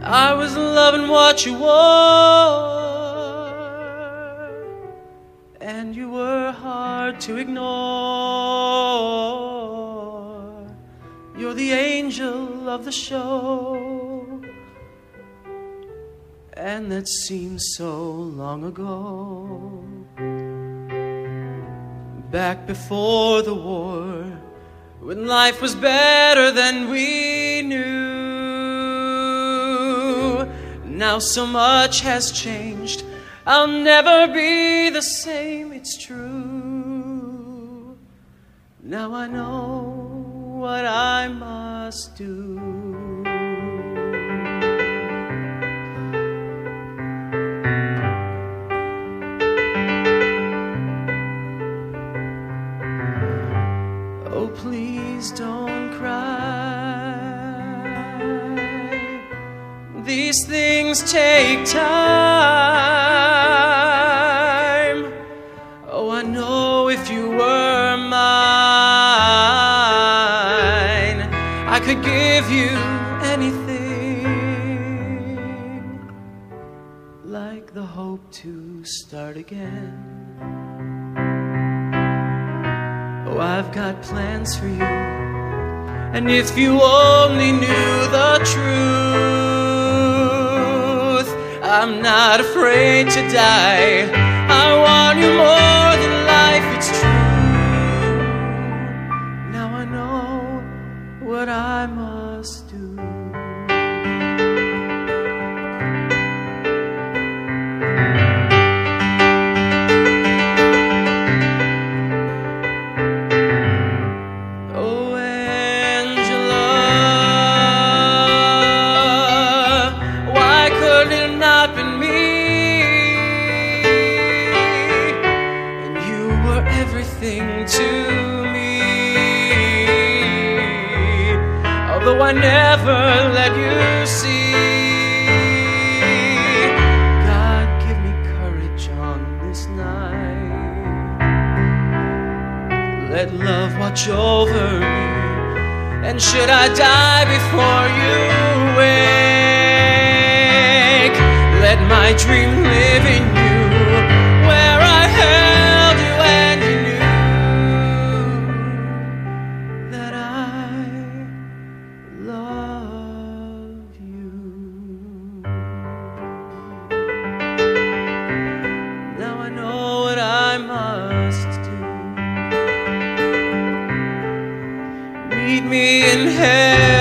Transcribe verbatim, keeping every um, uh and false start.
I was loving what you wore, and you were hard to ignore. You're the angel of the show, and that seems so long ago. Back before the war, when life was better than we knew. Now so much has changed, I'll never be the same, it's true. Now I know what I must do. Oh, please don't cry. These things take time. Oh, I know if you were mine, I could give you anything, like the hope to start again. Oh, I've got plans for you, and if you only knew the truth, I'm not afraid to die. I want you more than life, it's true. Now I know what I must do. Everything to me, although I never let you see. God, give me courage on this night. Let love watch over me, and should I die before you wake, let my dream live in you, where I held you and you knew that I love you. Now I know what I must do. Meet me in heaven.